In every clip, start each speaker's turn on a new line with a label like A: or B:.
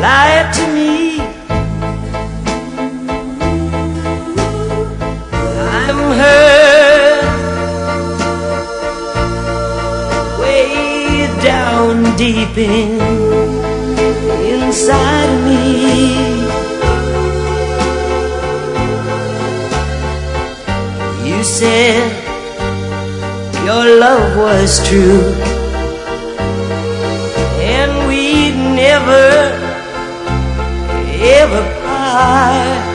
A: lied to me. I'm hurt way down deep inside of me. You said your love was true, and we'd never, ever part.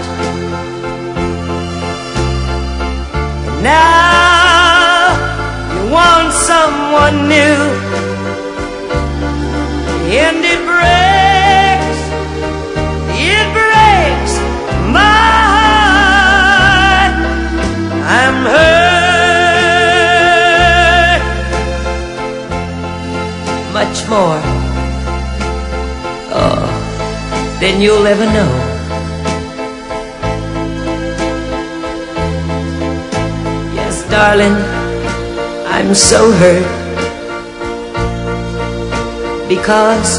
A: Now you want someone new, and it breaks my heart. I'm hurt much more, oh, than you'll ever know. Yes, darling, I'm so hurt because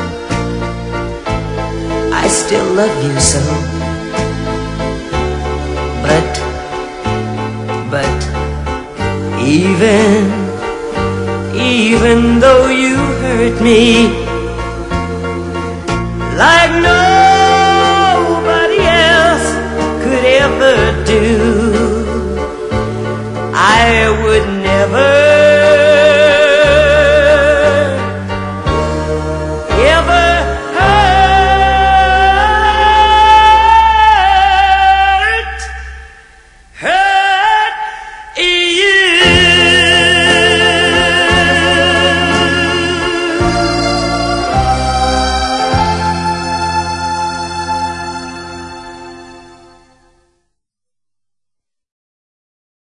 A: I still love you so. But even though you hurt me like no